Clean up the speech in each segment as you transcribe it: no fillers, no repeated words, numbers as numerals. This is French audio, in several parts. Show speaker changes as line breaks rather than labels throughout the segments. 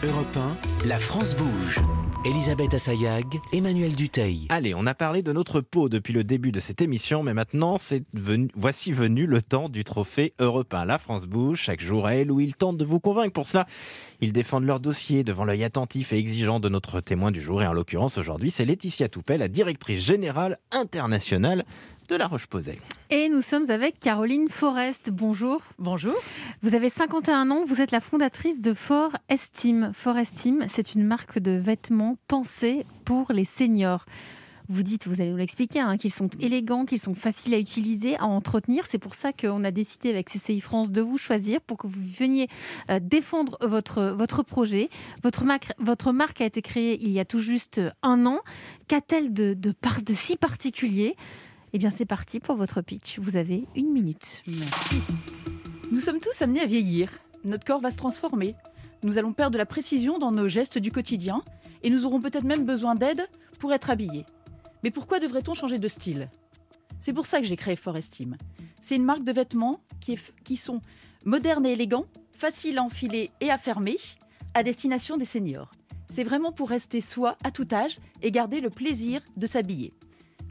Europe 1, la France bouge. Elisabeth Assayag, Emmanuel Dutheil.
Allez, on a parlé de notre peau depuis le début de cette émission, mais maintenant, voici venu le temps du trophée Europe 1. La France bouge, chaque jour à elle, où ils tentent de vous convaincre. Pour cela, ils défendent leur dossier devant l'œil attentif et exigeant de notre témoin du jour. Et en l'occurrence, aujourd'hui, c'est Laetitia Toupet, la directrice générale internationale de La Roche-Posay.
Et nous sommes avec Caroline Forest. Bonjour.
Bonjour.
Vous avez 51 ans, vous êtes la fondatrice de For Esteem. For Esteem, c'est une marque de vêtements pensée pour les seniors. Vous dites, vous allez nous l'expliquer, qu'ils sont élégants, qu'ils sont faciles à utiliser, à entretenir. C'est pour ça qu'on a décidé avec CCI France de vous choisir pour que vous veniez défendre votre projet. Votre marque a été créée il y a tout juste un an. Qu'a-t-elle de si particulier ? Eh bien, c'est parti pour votre pitch. Vous avez 1 minute.
Merci. Nous sommes tous amenés à vieillir. Notre corps va se transformer. Nous allons perdre de la précision dans nos gestes du quotidien et nous aurons peut-être même besoin d'aide pour être habillés. Mais pourquoi devrait-on changer de style ? C'est pour ça que j'ai créé For Esteem. C'est une marque de vêtements qui sont modernes et élégants, faciles à enfiler et à fermer, à destination des seniors. C'est vraiment pour rester soi à tout âge et garder le plaisir de s'habiller. Comment ?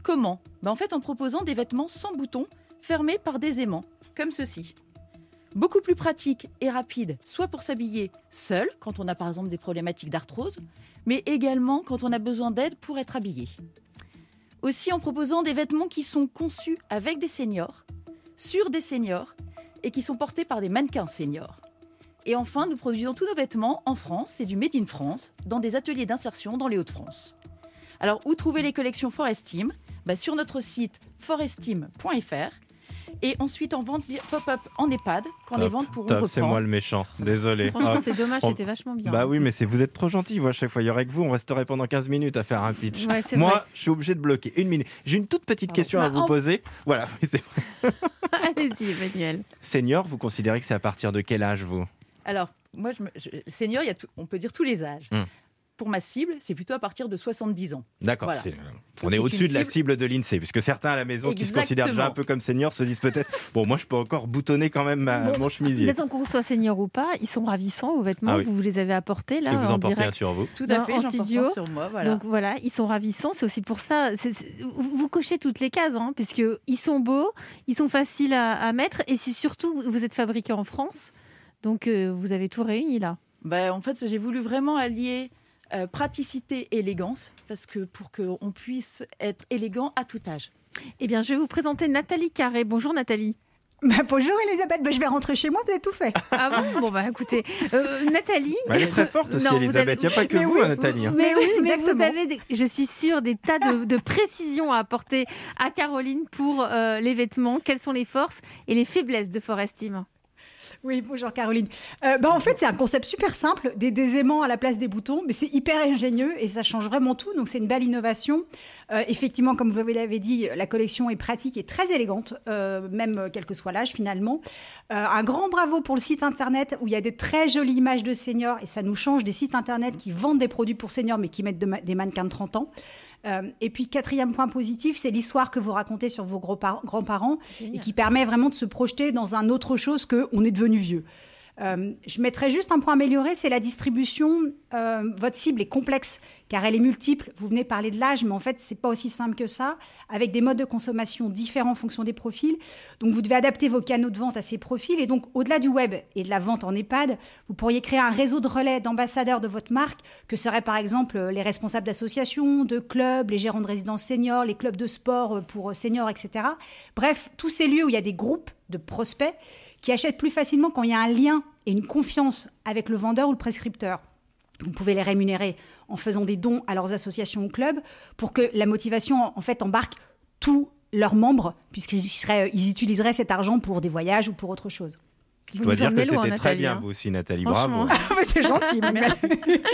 En fait, en proposant des vêtements sans boutons, fermés par des aimants, comme ceci. Beaucoup plus pratique et rapide, soit pour s'habiller seul, quand on a par exemple des problématiques d'arthrose, mais également quand on a besoin d'aide pour être habillé. Aussi en proposant des vêtements qui sont conçus avec des seniors, sur des seniors, et qui sont portés par des mannequins seniors. Et enfin, nous produisons tous nos vêtements en France, c'est du Made in France, dans des ateliers d'insertion dans les Hauts-de-France. Alors, où trouver les collections For Esteem ? Sur notre site foresteem.fr et ensuite en vente pop-up en EHPAD quand les ventes pourront reprendre.
C'est moi le méchant, désolé.
Franchement, c'est dommage, c'était vachement bien.
Bah oui, mais vous êtes trop gentil. Moi, à chaque fois, il y aurait que vous, on resterait pendant 15 minutes à faire un pitch.
Ouais,
moi,
vrai.
je suis obligé de bloquer 1 minute. J'ai une toute petite question à vous poser. Voilà, c'est vrai.
Allez-y, Emmanuel.
Senior, vous considérez que c'est à partir de quel âge, vous ?
Alors, moi, senior, on peut dire tous les âges. Pour ma cible, c'est plutôt à partir de 70 ans.
D'accord,
voilà.
On est au-dessus de la cible de l'INSEE, puisque certains à la maison qui se considèrent déjà un peu comme seniors se disent peut-être « Bon, moi je peux encore boutonner quand même mon chemisier ».
Laissons qu'on soit senior ou pas, ils sont ravissants, vos vêtements, vous les avez apportés là.
Et vous en portez
direct.
Un sur vous.
Tout à fait,
en
j'en
studio.
porte un sur moi. Voilà.
Donc voilà, ils sont ravissants, c'est aussi pour ça. Vous cochez toutes les cases, puisqu'ils sont beaux, ils sont faciles à mettre, et surtout, vous êtes fabriqués en France, donc vous avez tout réuni là.
En fait, j'ai voulu vraiment allier praticité et élégance, parce que pour qu'on puisse être élégant à tout âge.
Eh bien, je vais vous présenter Nathalie Carré. Bonjour Nathalie.
Bonjour Elisabeth, je vais rentrer chez moi, vous avez tout fait.
Ah bon, écoutez, Nathalie...
Elle est très forte aussi, Elisabeth, il n'y a pas que vous, Nathalie.
Mais vous avez, je suis sûre, des tas de précisions à apporter à Caroline pour les vêtements. Quelles sont les forces et les faiblesses de For Esteem ?
Oui, bonjour Caroline. En fait, c'est un concept super simple, des aimants à la place des boutons, mais c'est hyper ingénieux et ça change vraiment tout. Donc, c'est une belle innovation. Effectivement, comme vous l'avez dit, la collection est pratique et très élégante, même quel que soit l'âge finalement. Un grand bravo pour le site internet où il y a des très jolies images de seniors et ça nous change des sites internet qui vendent des produits pour seniors mais qui mettent des mannequins de 30 ans. Et puis, 4e point positif, c'est l'histoire que vous racontez sur vos grands-parents et qui permet vraiment de se projeter dans un autre chose qu'on est devenu vieux. Je mettrais juste un point amélioré, c'est la distribution. Votre cible est complexe car elle est multiple. Vous venez parler de l'âge, mais en fait, c'est pas aussi simple que ça, avec des modes de consommation différents en fonction des profils. Donc, vous devez adapter vos canaux de vente à ces profils. Et donc, au-delà du web et de la vente en EHPAD, vous pourriez créer un réseau de relais d'ambassadeurs de votre marque, que seraient par exemple les responsables d'associations, de clubs, les gérants de résidences seniors, les clubs de sport pour seniors, etc. Bref, tous ces lieux où il y a des groupes de prospects qui achètent plus facilement quand il y a un lien et une confiance avec le vendeur ou le prescripteur. Vous pouvez les rémunérer en faisant des dons à leurs associations ou clubs pour que la motivation en fait embarque tous leurs membres puisqu'ils utiliseraient cet argent pour des voyages ou pour autre chose.
Je dois dire que c'était très bien, vous aussi, Nathalie. Bravo.
C'est gentil, merci.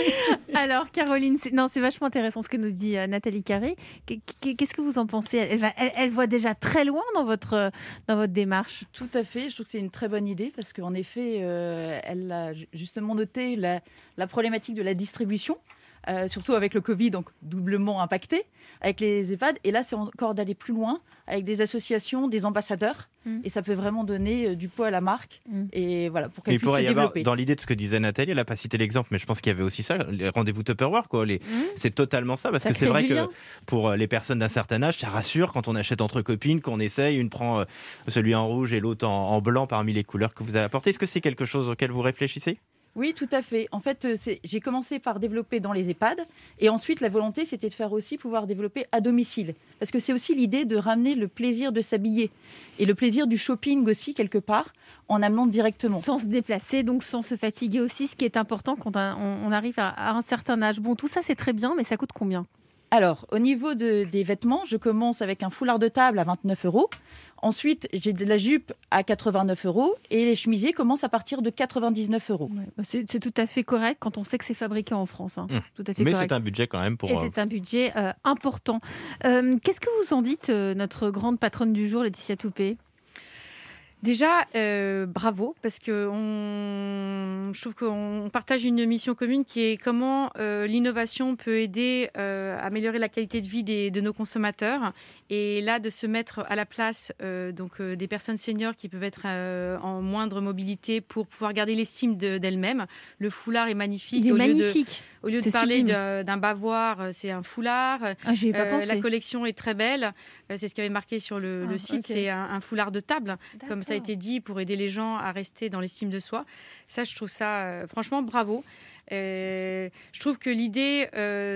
Alors, Caroline, c'est vachement intéressant ce que nous dit Nathalie Carré. Qu'est-ce que vous en pensez ? Elle voit déjà très loin dans votre démarche.
Tout à fait. Je trouve que c'est une très bonne idée parce qu'en effet, elle a justement noté la problématique de la distribution. surtout avec le Covid, donc doublement impacté, avec les EHPAD. Et là, c'est encore d'aller plus loin avec des associations, des ambassadeurs. Et ça peut vraiment donner du poids à la marque. Et voilà, pour qu'elle puisse se développer.
Dans l'idée de ce que disait Nathalie, elle n'a pas cité l'exemple, mais je pense qu'il y avait aussi ça, les rendez-vous Tupperware, quoi. C'est totalement ça, parce que c'est vrai que pour les personnes d'un certain âge, ça rassure quand on achète entre copines, qu'on essaye, une prend celui en rouge et l'autre en blanc parmi les couleurs que vous avez apportées. Est-ce que c'est quelque chose auquel vous réfléchissez ?
Oui, tout à fait. En fait, j'ai commencé par développer dans les EHPAD et ensuite la volonté, c'était de faire aussi pouvoir développer à domicile. Parce que c'est aussi l'idée de ramener le plaisir de s'habiller et le plaisir du shopping aussi, quelque part, en amenant directement.
Sans se déplacer, donc sans se fatiguer aussi, ce qui est important quand on arrive à un certain âge. Bon, tout ça, c'est très bien, mais ça coûte combien ?
Alors, au niveau des vêtements, je commence avec un foulard de table à 29 €. Ensuite, j'ai de la jupe à 89 € et les chemisiers commencent à partir de 99 €.
Ouais, c'est tout à fait correct quand on sait que c'est fabriqué en France. Tout à fait
Mais
correct.
c'est un budget quand même pour...
Et c'est un budget important. Qu'est-ce que vous en dites, notre grande patronne du jour, Laetitia Toupé ?
Déjà, bravo, parce que je trouve qu'on partage une mission commune qui est comment l'innovation peut aider à améliorer la qualité de vie de nos consommateurs. Et là, de se mettre à la place des personnes seniors qui peuvent être en moindre mobilité pour pouvoir garder l'estime d'elles-mêmes. Le foulard est magnifique.
Il est magnifique.
Au lieu de parler d'un bavoir, c'est un foulard.
J'y ai pas pensé.
La collection est très belle. C'est ce qu'il y avait marqué sur le site. Okay. C'est un foulard de table, comme ça a été dit, pour aider les gens à rester dans l'estime de soi. Ça, je trouve ça, franchement, bravo. Je trouve que l'idée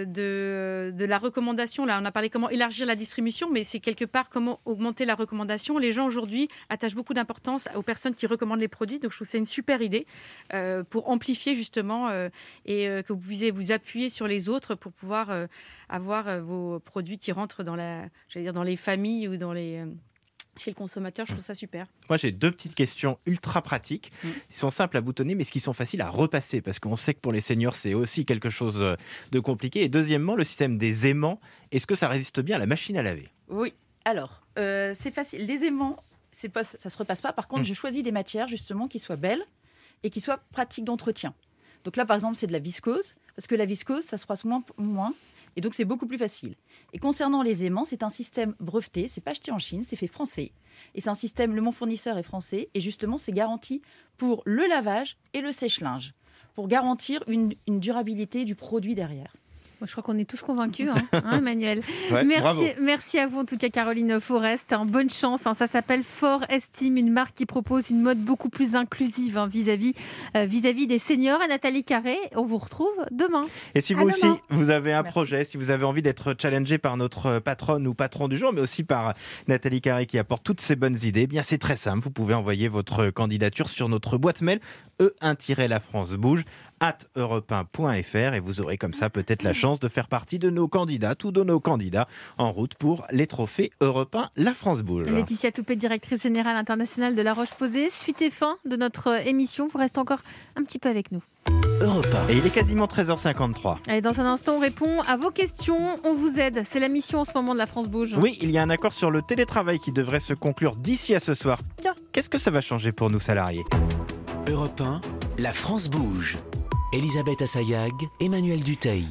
de la recommandation, là, on a parlé comment élargir la distribution, mais c'est quelque part comment augmenter la recommandation. Les gens aujourd'hui attachent beaucoup d'importance aux personnes qui recommandent les produits, donc je trouve que c'est une super idée pour amplifier justement et que vous puissiez vous appuyer sur les autres pour pouvoir avoir vos produits qui rentrent dans les familles ou chez le consommateur. Je trouve ça super.
Moi, j'ai 2 petites questions ultra pratiques. Ils sont simples à boutonner, mais qui sont faciles à repasser, parce qu'on sait que pour les seniors, c'est aussi quelque chose de compliqué. Et deuxièmement, le système des aimants, est-ce que ça résiste bien à la machine à laver ?
Oui. Alors, c'est facile. Les aimants, ça ne se repasse pas. Par contre, j'ai choisi des matières, justement, qui soient belles et qui soient pratiques d'entretien. Donc là, par exemple, c'est de la viscose, parce que la viscose, ça se froisse moins. Et donc, c'est beaucoup plus facile. Et concernant les aimants, c'est un système breveté. C'est pas acheté en Chine, c'est fait français. Et c'est un système, mon fournisseur est français. Et justement, c'est garanti pour le lavage et le sèche-linge, pour garantir une durabilité du produit derrière.
Je crois qu'on est tous convaincus, Emmanuel.
Ouais,
merci à vous en tout cas, Caroline Forest. Bonne chance. Ça s'appelle For Estime, une marque qui propose une mode beaucoup plus inclusive vis-à-vis des seniors. Et Nathalie Carré, on vous retrouve demain.
Et si vous aussi, vous avez un projet, si vous avez envie d'être challengé par notre patronne ou patron du jour, mais aussi par Nathalie Carré qui apporte toutes ces bonnes idées, bien c'est très simple. Vous pouvez envoyer votre candidature sur notre boîte mail e1-lafrancebouge @europe1.fr et vous aurez comme ça peut-être la chance de faire partie de nos candidates ou de nos candidats en route pour les trophées Europe 1 La France Bouge.
Laetitia Toupé, directrice générale internationale de La Roche-Posay. Suite et fin de notre émission. Vous restez encore un petit peu avec nous.
Europe 1.
Et il est quasiment 13h53.
Allez, dans un instant, on répond à vos questions. On vous aide. C'est la mission en ce moment de La France Bouge.
Oui, il y a un accord sur le télétravail qui devrait se conclure d'ici à ce soir. Bien, qu'est-ce que ça va changer pour nous salariés ?
Europe 1, La France bouge. Elisabeth Assayag, Emmanuel Duteil.